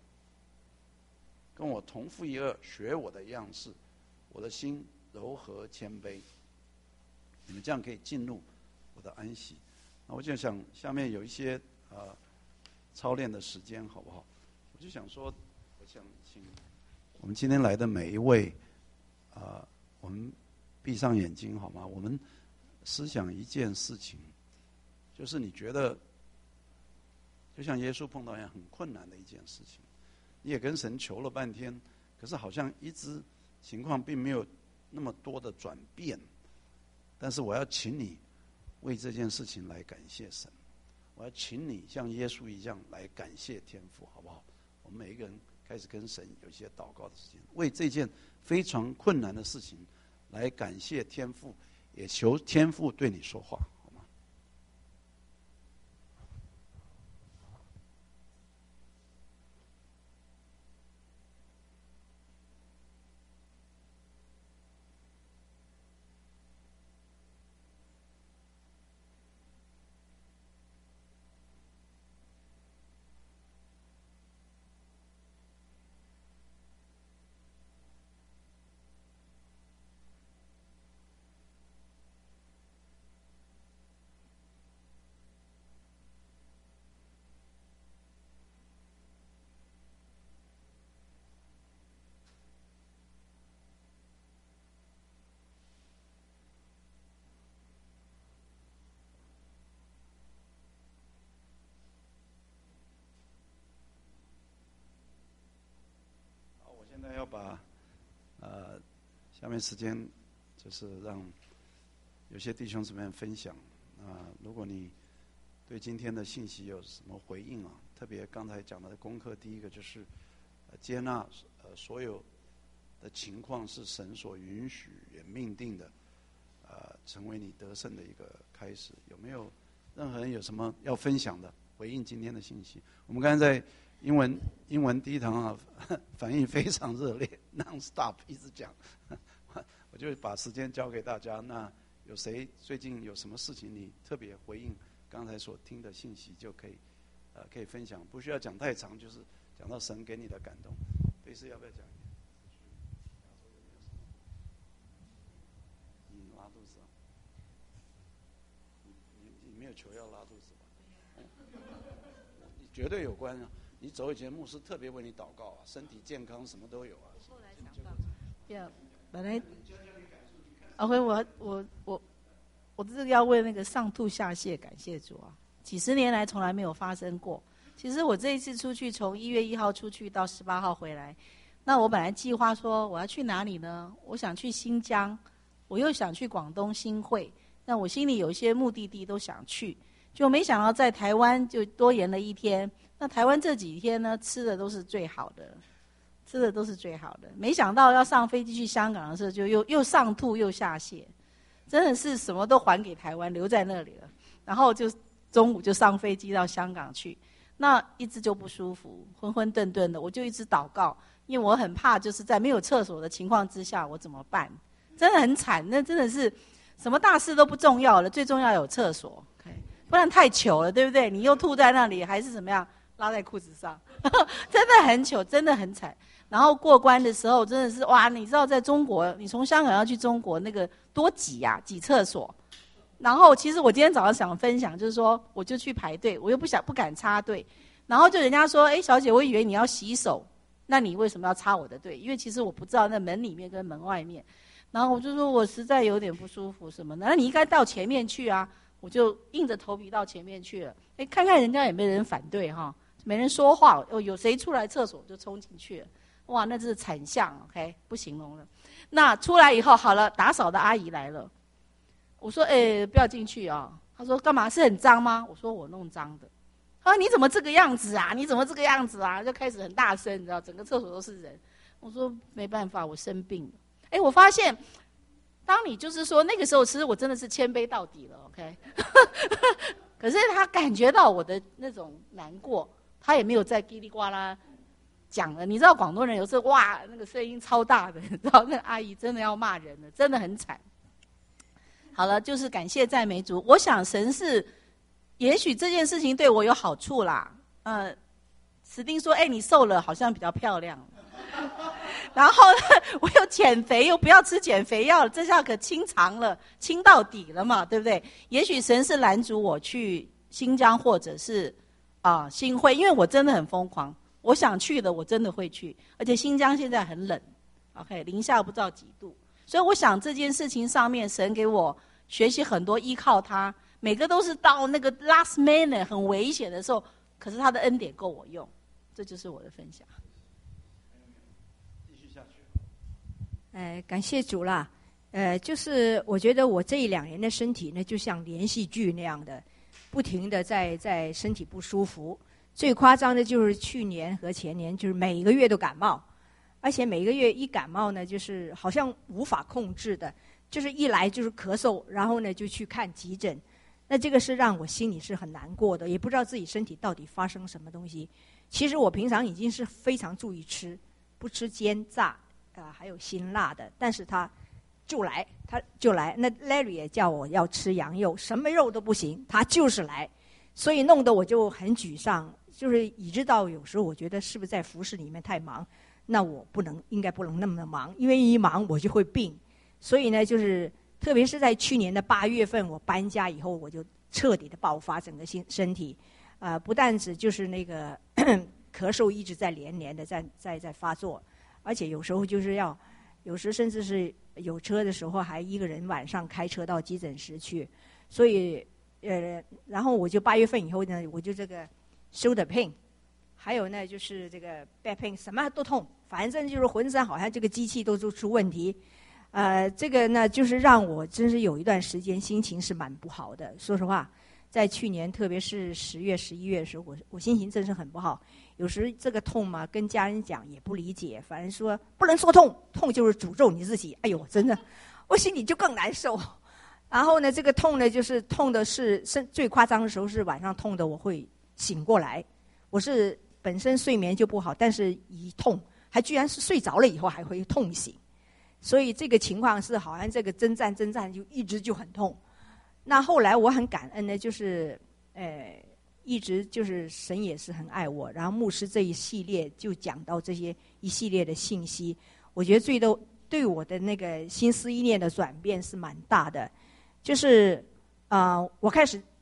跟我同负一軛，学我的样式，我的心柔和谦卑，你们这样可以进入我的安息。那我就想下面有一些呃操练的时间，好不好？我就想说，我想请我们今天来的每一位，啊、呃，我们闭上眼睛好吗？我们思想一件事情，就是你觉得就像耶稣碰到一样很困难的一件事情，你也跟神求了半天，可是好像一直情况并没有那么多的转变。但是我要请你为这件事情来感谢神，我要请你像耶稣一样来感谢天父，好不好？我们每一个人开始跟神有一些祷告的时间，为这件非常困难的事情来感谢天父，也求天父对你说话。现在要把呃下面时间就是让有些弟兄姊妹分享啊、呃，如果你对今天的信息有什么回应啊，特别刚才讲的功课，第一个就是、呃、接纳呃所有的情况是神所允许也命定的，呃，成为你得胜的一个开始。有没有任何人有什么要分享的回应今天的信息？我们刚才在英文英文第一堂啊，反应非常热烈 ，non stop 一直讲，我就把时间交给大家。那有谁最近有什么事情你特别回应刚才所听的信息，就可以呃可以分享，不需要讲太长，就是讲到神给你的感动。贝斯要不要讲？ 球要拉肚子吧？你绝对有关啊！你走以前，牧师特别为你祷告啊，身体健康什么都有啊。 后来想到，呀，本来，阿辉，我我我我这是要为那个上吐下泻感谢主啊！几十年来从来没有发生过。其实我这一次出去，从一月一号出去到十八号回来，那我本来计划说我要去哪里呢？我想去新疆，我又想去广东新会，那我心里有一些目的地都想去，就没想到在台湾就多延了一天。那台湾这几天呢，吃的都是最好的，吃的都是最好的。没想到要上飞机去香港的时候，就又又上吐又下泻，真的是什么都还给台湾，留在那里了。然后就中午就上飞机到香港去，那一直就不舒服，昏昏顿顿的。我就一直祷告，因为我很怕，就是在没有厕所的情况之下，我怎么办？真的很惨，那真的是什么大事都不重要了，最重要有厕所， okay? 不然太糗了，对不对？你又吐在那里，还是怎么样？拉在裤子上，真的很糗，真的很惨。然后过关的时候，真的是哇！你知道，在中国，你从香港要去中国，那个多挤呀、啊，挤厕所。然后，其实我今天早上想分享，就是说，我就去排队，我又不想不敢插队。然后就人家说，哎，小姐，我以为你要洗手，那你为什么要插我的队？因为其实我不知道那门里面跟门外面。然后我就说我实在有点不舒服什么的，那你应该到前面去啊。我就硬着头皮到前面去了。哎，看看人家有没有人反对哈。没人说话，哦，有谁出来厕所就冲进去了，哇，那是惨象 ，OK， 不形容了。那出来以后，好了，打扫的阿姨来了，我说，哎，不要进去啊。她说干嘛？是很脏吗？我说我弄脏的。她说你怎么这个样子啊？你怎么这个样子啊？就开始很大声，你知道，整个厕所都是人。我说没办法，我生病了。哎，我发现，当你就是说那个时候，其实我真的是谦卑到底了 ，OK 。可是他感觉到我的那种难过。他也没有再叽里呱啦讲了，你知道广东人有时候哇，那个声音超大的，你知道那个阿姨真的要骂人了，真的很惨。好了，就是感谢赞美主。我想神是，也许这件事情对我有好处啦。呃，史丁说：“哎，你瘦了，好像比较漂亮。”然后呢，我又减肥，又不要吃减肥药了，这下可清肠了，清到底了嘛，对不对？也许神是拦阻我去新疆，或者是。啊，新会，因为我真的很疯狂，我想去的我真的会去，而且新疆现在很冷 ，OK， 零下不知道几度，所以我想这件事情上面，神给我学习很多，依靠他，每个都是到那个 last minute 很危险的时候，可是他的恩典够我用，这就是我的分享。 继续下去。 呃，感谢主啦，呃，就是我觉得我这一两年的身体呢，就像连续剧那样的。不停的在在身体不舒服，最夸张的就是去年和前年，就是每个月都感冒，而且每个月一感冒呢，就是好像无法控制的，就是一来就是咳嗽，然后呢就去看急诊，那这个是让我心里是很难过的，也不知道自己身体到底发生什么东西。其实我平常已经是非常注意吃，不吃煎炸啊、呃，还有辛辣的，但是他。就来，他就来。那 Larry 也叫我要吃羊肉，什么肉都不行，他就是来，所以弄得我就很沮丧。就是以致到有时候我觉得是不是在服侍里面太忙，那我不能，应该不能那么忙，因为一忙我就会病。所以呢，就是特别是在去年的八月份，我搬家以后，我就彻底的爆发整个身身体，啊、呃，不但只就是那个咳嗽一直在连连的在在在发作，而且有时候就是要，有时甚至是。有车的时候还一个人晚上开车到急诊室去，所以呃，然后我就八月份以后呢，我就这个 shoulder pain， 还有呢就是这个 back pain， 什么都痛，反正就是浑身好像这个机器都出问题，呃，这个呢就是让我真是有一段时间心情是蛮不好的。说实话，在去年特别是十月、十一月的时候，我我心情真是很不好。有时这个痛嘛，跟家人讲也不理解，反正说不能说痛，痛就是诅咒你自己。哎呦，真的，我心里就更难受。然后呢，这个痛呢，就是痛的是最夸张的时候是晚上痛的，我会醒过来。我是本身睡眠就不好，但是一痛，还居然是睡着了以后还会痛醒。所以这个情况是好像这个征战征战就一直就很痛。那后来我很感恩呢，就是呃。一直就是神也是很爱我，然后牧师这一系列就讲到这些一系列的信息，我觉得最多对我的那个心思意念的转变是蛮大的。就是啊、呃，我开始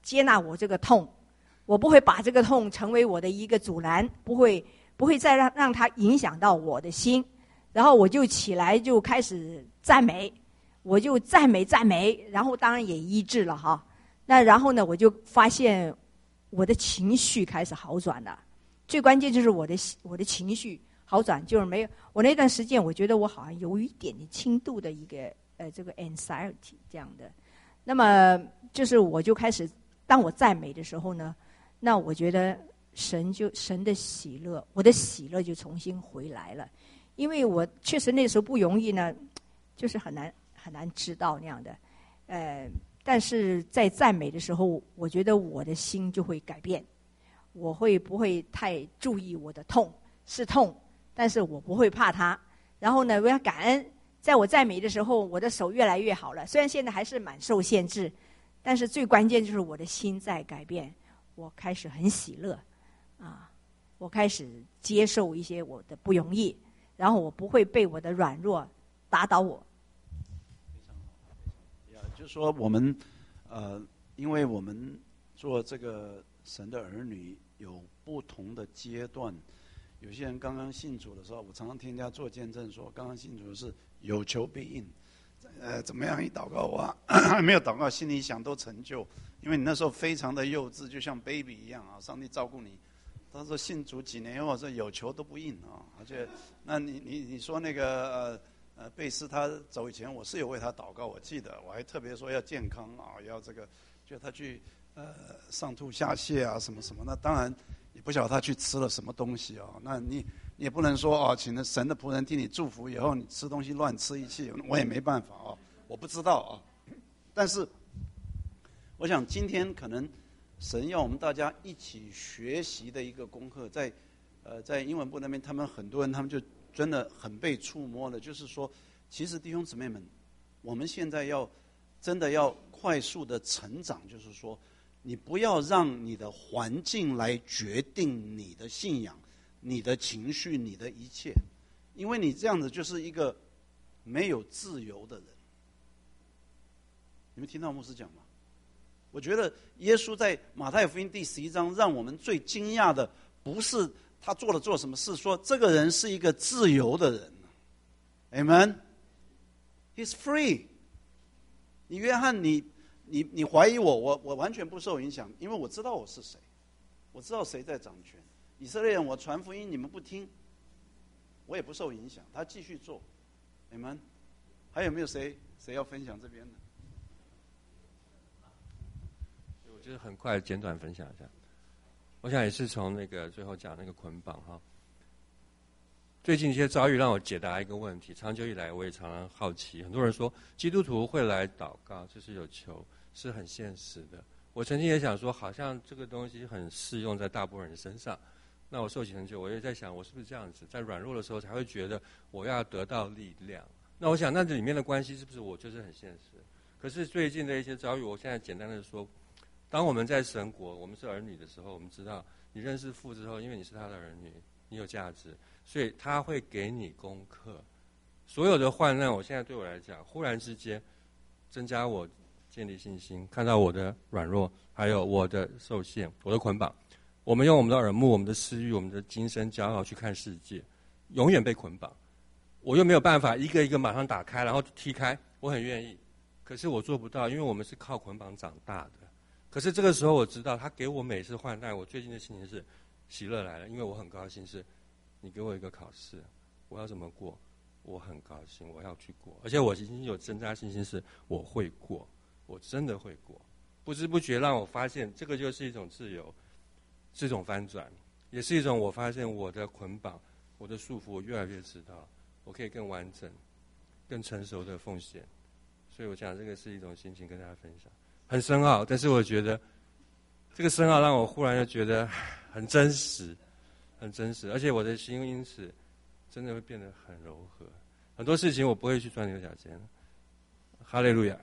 接纳我这个痛，我不会把这个痛成为我的一个阻拦，不会不会再让让它影响到我的心。然后我就起来就开始赞美，我就赞美赞美，然后当然也医治了哈。那然后呢，我就发现我的情绪开始好转了。最关键就是我的我的情绪好转，就是没有我那段时间，我觉得我好像有一点点轻度的一个呃这个 anxiety 这样的。那么就是我就开始，当我赞美的时候呢，那我觉得神就神的喜乐，我的喜乐就重新回来了。因为我确实那时候不容易呢，就是很难很难知道那样的，呃，但是在赞美的时候，我觉得我的心就会改变，我会不会太注意我的痛是痛，但是我不会怕它。然后呢，我要感恩，在我赞美的时候，我的手越来越好了。虽然现在还是蛮受限制，但是最关键就是我的心在改变，我开始很喜乐，啊，我开始接受一些我的不容易。然后我不会被我的软弱打倒我。 非常好，呀，就是说我们，呃，因为我们做这个神的儿女有不同的阶段。有些人刚刚信主的时候，我常常听人家做见证说，刚刚信主的是有求必应，呃，怎么样一祷告啊，还没有祷告，心里想都成就，因为你那时候非常的幼稚，就像 baby 一样啊，上帝照顾你。他说信主几年后，说有求都不应啊，而且，那你你你说那个呃呃贝斯他走以前，我是有为他祷告，我记得我还特别说要健康啊，要这个，就他去呃上吐下泻啊什么什么，那当然也不晓得他去吃了什么东西啊，那你你也不能说哦，请神的仆人替你祝福以后你吃东西乱吃一气，我也没办法啊，我不知道啊，但是我想今天可能。神要我们大家一起学习的一个功课，在，呃，在英文部那边，他们很多人他们就真的很被触摸了。就是说，其实弟兄姊妹们，我们现在要真的要快速的成长，就是说，你不要让你的环境来决定你的信仰、你的情绪、你的一切，因为你这样子就是一个没有自由的人。你们听到牧师讲吗？我觉得耶稣在马太福音第十一章让我们最惊讶的，不是他做了做什么事，说这个人是一个自由的人。Amen. He's free. 你约翰，你你你怀疑我，我我完全不受影响，因为我知道我是谁，我知道谁在掌权。以色列人，我传福音你们不听，我也不受影响，他继续做。Amen. 还有没有谁谁要分享这边的？ 就是很快简短分享一下，我想也是从那个最后讲那个捆绑哈。最近一些遭遇让我解答一个问题，长久以来我也常常好奇，很多人说基督徒会来祷告，这是有求，是很现实的。我曾经也想说，好像这个东西很适用在大部分人身上。那我受洗很久，我也在想，我是不是这样子，在软弱的时候才会觉得我要得到力量。那我想，那这里面的关系是不是我就是很现实？可是最近的一些遭遇，我现在简单的说。当我们在神国，我们是儿女的时候，我们知道你认识父之后，因为你是他的儿女，你有价值，所以他会给你功课。所有的患难，我现在对我来讲，忽然之间增加我建立信心，看到我的软弱，还有我的受限，我的捆绑。我们用我们的耳目、我们的私欲、我们的今生骄傲去看世界，永远被捆绑。我又没有办法一个一个马上打开，然后踢开。我很愿意，可是我做不到，因为我们是靠捆绑长大的。可是这个时候我知道，他给我每次患难，我最近的心情是喜乐来了，因为我很高兴是，你给我一个考试，我要怎么过，我很高兴，我要去过，而且我已经有增加信心是我会过，我真的会过，不知不觉让我发现这个就是一种自由，是一种翻转，也是一种我发现我的捆绑、我的束缚，我越来越知道，我可以更完整、更成熟的奉献，所以我想这个是一种心情跟大家分享。很深奥，但是我觉得这个深奥让我忽然就觉得很真实，很真实，而且我的心因此真的会变得很柔和。很多事情我不会去钻牛角尖。哈利路亚。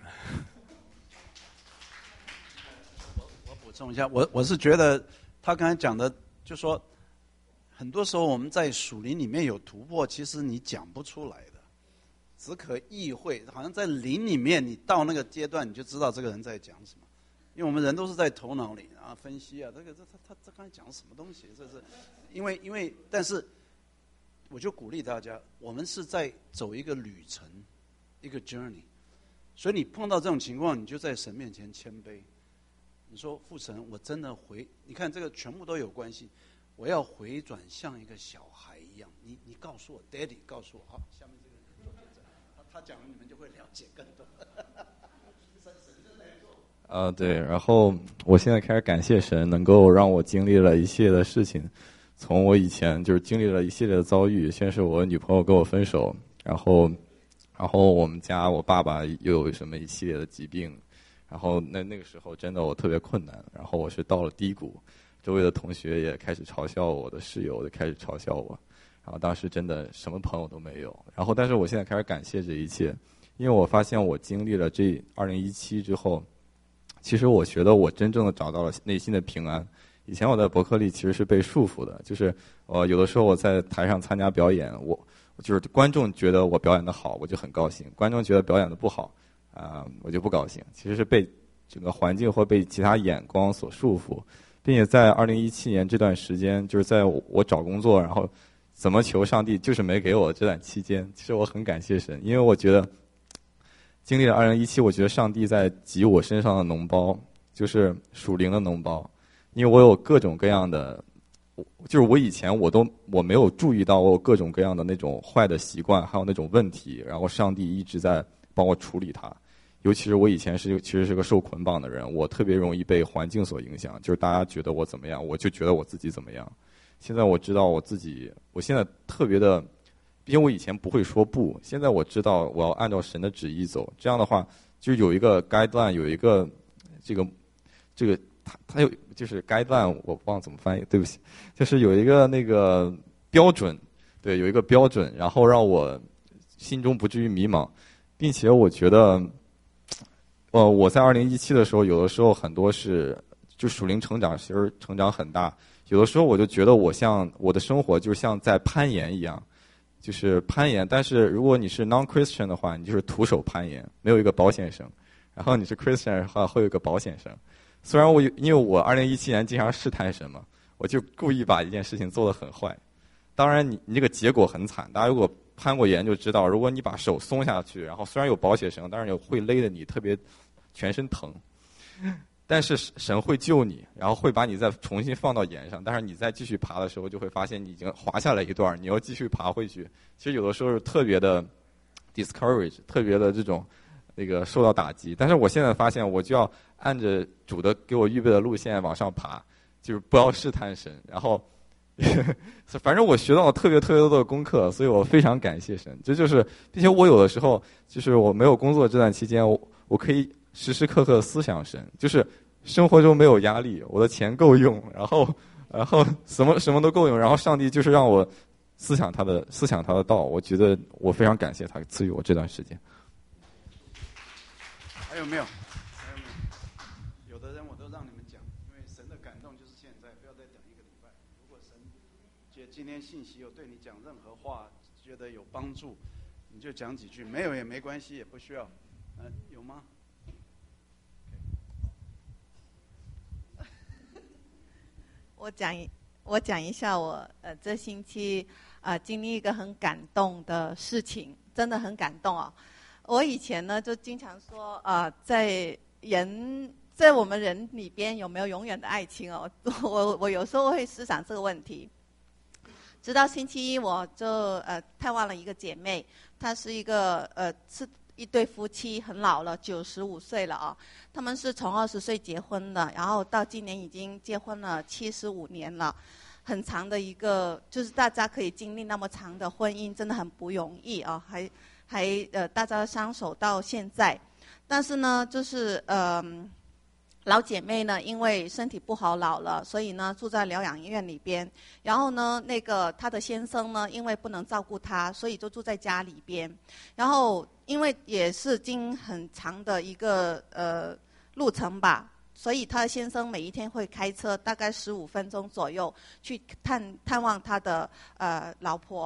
我我补充一下，我我是觉得他刚才讲的，就说很多时候我们在属灵里面有突破，其实你讲不出来的。只可意会，好像在灵里面，你到那个阶段，你就知道这个人在讲什么。 因为我们人都是在头脑里啊分析啊，这个这他他这刚才讲什么东西？这是因为因为，但是我就鼓励大家，我们是在走一个旅程，一个 journey。所以你碰到这种情况，你就在神面前谦卑。你说父神，我真的回，你看这个全部都有关系。我要回转像一个小孩一样，你你告诉我 ，Daddy 告诉我，好，下面这个人做见证，他他讲你们就会了解更多。 呃，对，然后我现在开始感谢神，能够让我经历了一系列的事情。从我以前就是经历了一系列的遭遇，先是我女朋友跟我分手，然后，然后我们家我爸爸又有什么一系列的疾病，然后那那个时候真的我特别困难，然后我是到了低谷，周围的同学也开始嘲笑我，我的室友也开始嘲笑我，然后当时真的什么朋友都没有。然后但是我现在开始感谢这一切，因为我发现我经历了这二零一七之后。其实我觉得我真正的找到了内心的平安。以前我在伯克利其实是被束缚的，就是呃有的时候我在台上参加表演，我就是观众觉得我表演的好，我就很高兴；观众觉得表演的不好，啊、呃、我就不高兴。其实是被整个环境或被其他眼光所束缚，并且在二零一七年这段时间，就是在我找工作，然后怎么求上帝就是没给我这段期间，其实我很感谢神，因为我觉得。经历了二零一七，我觉得上帝在集我身上的脓包，就是属灵的脓包，因为我有各种各样的，就是我以前我都我没有注意到我有各种各样的那种坏的习惯，还有那种问题，然后上帝一直在帮我处理它。尤其是我以前是其实是个受捆绑的人，我特别容易被环境所影响，就是大家觉得我怎么样，我就觉得我自己怎么样。现在我知道我自己，我现在特别的。因为我以前不会说不，现在我知道我要按照神的旨意走。这样的话，就有一个 guideline， 有一个这个这个它它有就是 guideline， 我忘了怎么翻译，对不起，就是有一个那个标准，对，有一个标准，然后让我心中不至于迷茫，并且我觉得，呃，我在二零一七的时候，有的时候很多是就属灵成长，其实成长很大。有的时候我就觉得我像我的生活就像在攀岩一样。就是攀岩，但是如果你是 non-Christian 的话，你就是徒手攀岩，没有一个保险绳；然后你是 Christian 的话，会有一个保险绳。虽然我因为我二零一七年经常试探神嘛，我就故意把一件事情做得很坏。当然你，你这个结果很惨。大家如果攀过岩就知道，如果你把手松下去，然后虽然有保险绳，但是也会勒得你特别全身疼。但是神会救你，然后会把你再重新放到岩上，但是你再继续爬的时候，就会发现你已经滑下来一段，你要继续爬回去。其实有的时候是特别的 discourage， 特别的这种那个受到打击。但是我现在发现，我就要按着主的给我预备的路线往上爬，就是不要试探神。然后，反正我学到了特别特别多的功课，所以我非常感谢神。这就是，并且我有的时候就是我没有工作这段期间，我我可以。时时刻刻思想神，就是生活中没有压力，我的钱够用，然后，然后什么什么都够用，然后上帝就是让我思想他的思想他的道，我觉得我非常感谢他赐予我这段时间。 还有没有？还有没有？有的人我都让你们讲，因为神的感动就是现在，不要再等一个礼拜。如果神觉得今天信息有对你讲任何话，觉得有帮助，你就讲几句；没有也没关系，也不需要。嗯、呃，有吗？ 我讲一，我讲一下我呃这星期啊、呃、经历一个很感动的事情，真的很感动哦。我以前呢就经常说啊、呃，在人在我们人里边有没有永远的爱情哦？我我有时候会思想这个问题。直到星期一，我就呃探望了一个姐妹，她是一个呃是。一对夫妻很老了，九十五岁了啊。他们是从二十岁结婚的，然后到今年已经结婚了七十五年了，很长的一个，就是大家可以经历那么长的婚姻，真的很不容易啊。还还呃，大家相守到现在，但是呢，就是呃，老姐妹呢，因为身体不好老了，所以呢住在疗养院里边。然后呢，那个她的先生呢，因为不能照顾她，所以就住在家里边。然后因为也是经很长的一个呃路程吧，所以他的先生每一天会开车大概十五分钟左右去探探望他的呃老婆。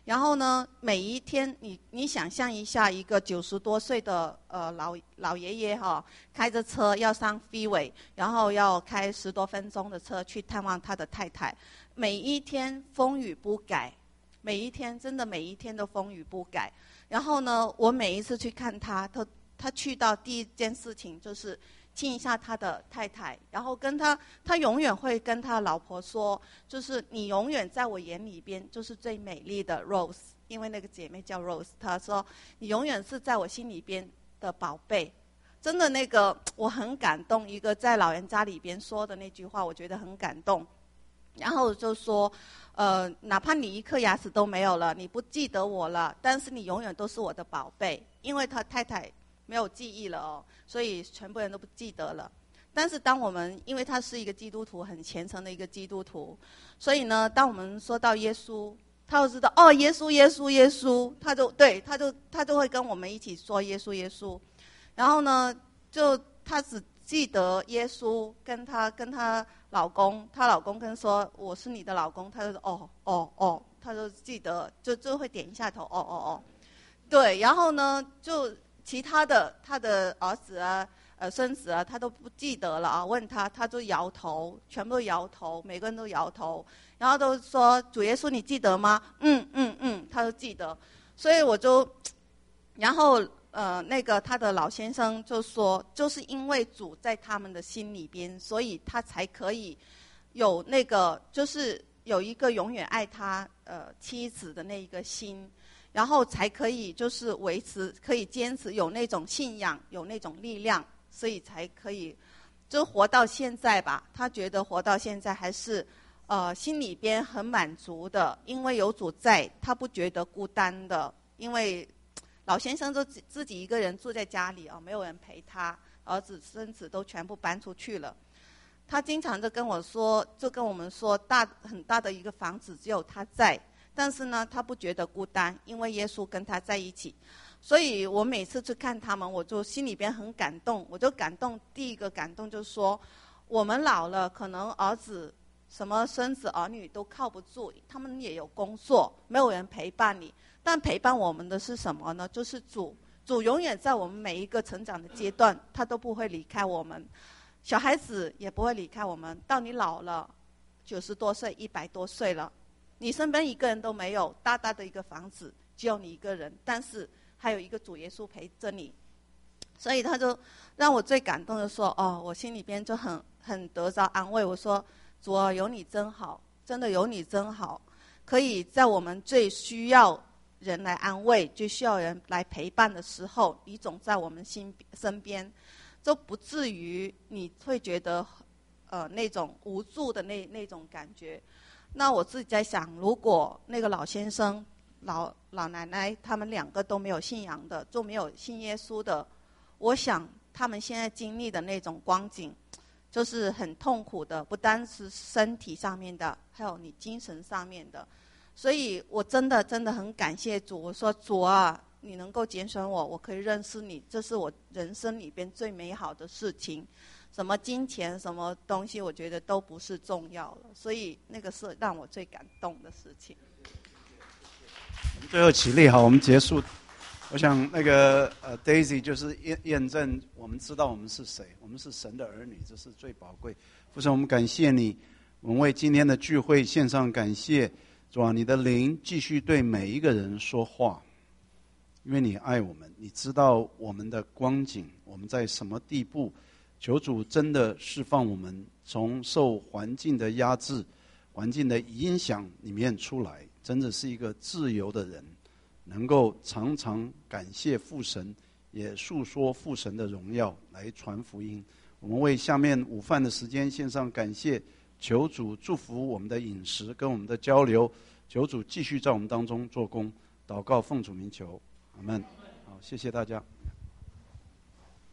然后呢，每一天你你想象一下，一个九十多岁的呃老老爷爷哈、哦，开着车要上 freeway， 然后要开十多分钟的车去探望他的太太，每一天风雨不改，每一天真的每一天都风雨不改。然后呢，我每一次去看他，他他去到第一件事情就是亲一下他的太太，然后跟他，他永远会跟他老婆说，就是你永远在我眼里边就是最美丽的 Rose， 因为那个姐妹叫 Rose， 他说你永远是在我心里边的宝贝。真的那个我很感动，一个在老人家里边说的那句话，我觉得很感动。然后就说，呃，哪怕你一颗牙齿都没有了，你不记得我了，但是你永远都是我的宝贝。因为他太太没有记忆了哦，所以全部人都不记得了。但是当我们，因为他是一个基督徒，很虔诚的一个基督徒，所以呢，当我们说到耶稣，他就知道哦，耶稣，耶稣，耶稣，他就对，他就他就会跟我们一起说耶稣，耶稣。然后呢，就他只记得耶稣跟他跟他老公，她老公跟说我是你的老公，他就说哦哦哦，他就记得，就就会点一下头，哦哦哦，对。然后呢，就其他的他的儿子啊、呃孙子啊，他都不记得了啊。问他，他就摇头，全部都摇头，每个人都摇头，然后都说主耶稣你记得吗？嗯嗯嗯，他都记得。所以我就，然后。呃，那个他的老先生就说，就是因为主在他们的心里边，所以他才可以有那个，就是有一个永远爱他呃妻子的那一个心，然后才可以就是维持，可以坚持，有那种信仰，有那种力量，所以才可以就活到现在吧。他觉得活到现在还是呃心里边很满足的，因为有主在，他不觉得孤单的，因为。老先生就自己一个人住在家里哦，没有人陪他，儿子孙子都全部搬出去了。他经常就跟我说，就跟我们说，大很大的一个房子只有他在，但是呢，他不觉得孤单，因为耶稣跟他在一起。所以我每次去看他们，我就心里边很感动。我就感动，第一个感动就是说，我们老了，可能儿子、什么孙子、儿女都靠不住，他们也有工作，没有人陪伴你。但陪伴我们的是什么呢？就是主，主永远在我们每一个成长的阶段，他都不会离开我们。小孩子也不会离开我们。到你老了，九十多岁、一百多岁了，你身边一个人都没有，大大的一个房子，只有你一个人，但是还有一个主耶稣陪着你。所以他就让我最感动的说：“哦，我心里边就很很得着安慰。我说，主啊，有你真好，真的有你真好，可以在我们最需要。”人来安慰，最需要人来陪伴的时候，你总在我们心身边，就不至于你会觉得，呃，那种无助的那那种感觉。那我自己在想，如果那个老先生、老老奶奶他们两个都没有信仰的，就没有信耶稣的，我想他们现在经历的那种光景，就是很痛苦的，不单是身体上面的，还有你精神上面的。所以我真的真的很感谢主，我说主啊，你能够拣选我，我可以认识你，这是我人生里边最美好的事情。什么金钱什么东西，我觉得都不是重要了。所以那个是让我最感动的事情。 最后起立，好，我们结束。我想那个呃 Daisy 就是验验证，我们知道我们是谁，我们是神的儿女，这是最宝贵。父神，我们感谢你，我们为今天的聚会献上感谢。主啊，你的灵继续对每一个人说话，因为你爱我们，你知道我们的光景，我们在什么地步。求主真的释放我们，从受环境的压制、环境的影响里面出来，真的是一个自由的人，能够常常感谢父神，也诉说父神的荣耀，来传福音。我们为下面午饭的时间献上感谢。求主祝福我们的饮食跟我们的交流，求主继续在我们当中做工，祷告奉主名求，阿们。好，谢谢大家。